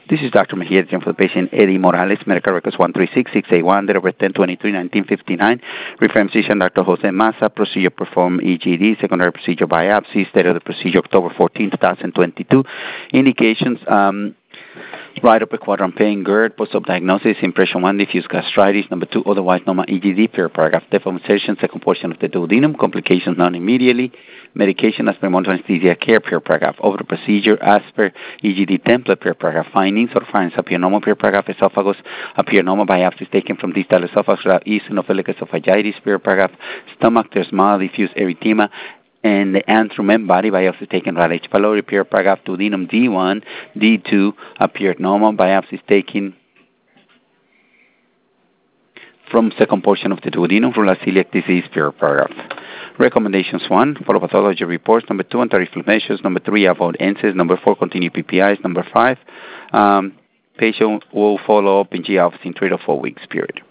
This is Dr. Mejia, for the patient Eddie Morales, medical records 136681, date of birth 10/23/1959. Reference physician Dr. Jose Massa, procedure performed EGD, secondary procedure biopsy, date of the procedure October 14, 2022. Indications, right upper quadrant pain, GERD, post-op diagnosis, impression 1, diffuse gastritis, number 2, otherwise normal EGD, per paragraph, deformation, second portion of the duodenum, complications none immediately, medication as per monitoring anesthesia care, per paragraph, over the procedure as per EGD template, per paragraph, findings or findings appear normal, per paragraph, esophagus appear normal, biopsies taken from distal esophagus without eosinophilic esophagitis, per paragraph, stomach, there's mild diffuse erythema, and the antrum body biopsy taken right H. pylori, per paragraph, duodenum D1, D2 appeared normal, biopsies taken from second portion of the duodenum from celiac disease, per paragraph. Recommendations: 1, follow pathology reports. Number 2, anti-reflux measures. Number 3, avoid NSAIDs. Number 4, continue PPIs. Number 5, patient will follow up in GI office in 3 to 4 weeks, period.